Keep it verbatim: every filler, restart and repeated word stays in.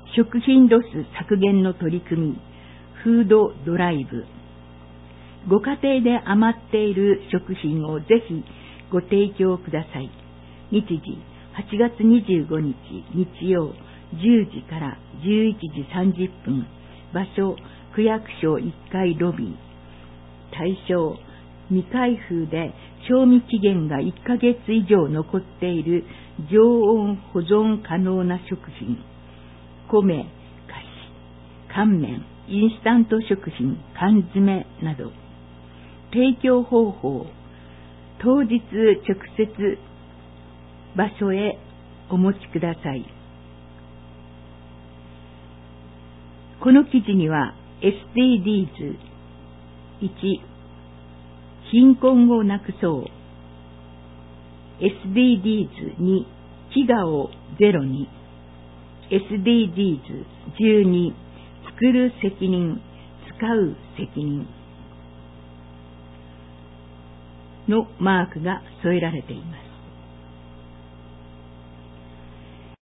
食品ロス削減の取り組み、フードドライブ。ご家庭で余っている食品をぜひご提供ください。日時はちがつにじゅうごにち日曜じゅうじからじゅういちじさんじゅっぷん。場所区役所いっかいロビー。対象未開封で賞味期限がいっかげつ以上残っている常温保存可能な食品。米、菓子、乾麺、インスタント食品、缶詰など。提供方法、当日直接場所へお持ちください。この記事には エスディージーズいち、貧困をなくそう。エスディージーズに、飢餓をゼロに。エスディージーズじゅうに、作る責任、使う責任のマークが添えられています。